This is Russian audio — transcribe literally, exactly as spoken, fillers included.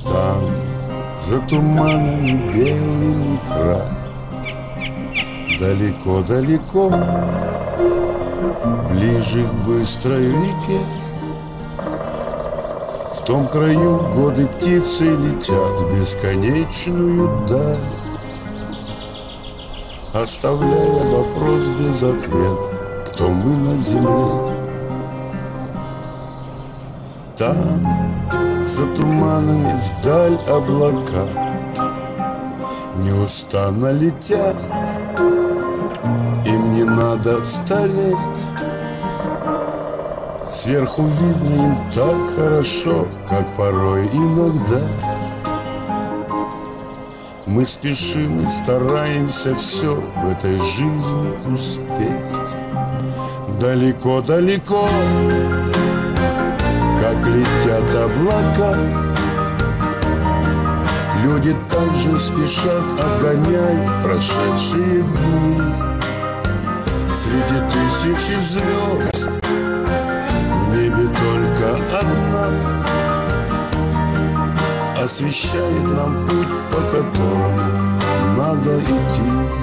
Там, за туманами белыми край, далеко-далеко, ближе к быстрой реке, в том краю годы птицы летят в бесконечную даль, оставляя вопрос без ответа: кто мы на земле? Там, за туманами вдаль облака неустанно летят, им не надо стареть. Сверху видно им так хорошо, как порой иногда. Мы спешим и стараемся все в этой жизни успеть. Далеко-далеко, как летят облака, люди также спешат, обгоняя прошедшие дни. Среди тысячи звезд в небе только одна освещает нам путь, по которому надо идти.